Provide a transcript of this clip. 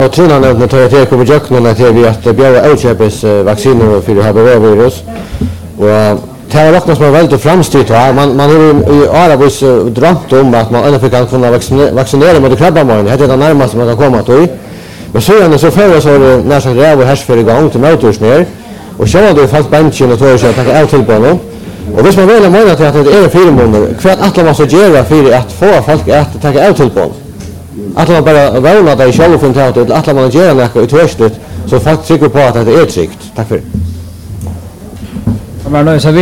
Och tror han att det är kommer jag kunna till vi att bjöa outköpes vacciner för HPV-virus. Och det är också som är väldigt framstått och man har i Arabus drömt om att man ändå kan kunna vaccinera mot krabbamån. Det är det närmaste man kan komma till. Men så förra så det när så räv och härs för igång till motors ner. Och så har det fast benchen och tar sig att ta ut till på honom. Och hvis man vill menar att det är 4 månader, för att alla måste göra för att få folk att ta ut till på honom. Att man bara vånar där i själva för att man gör något utvärst så folk tycker på att det är tryggt. Tack för det.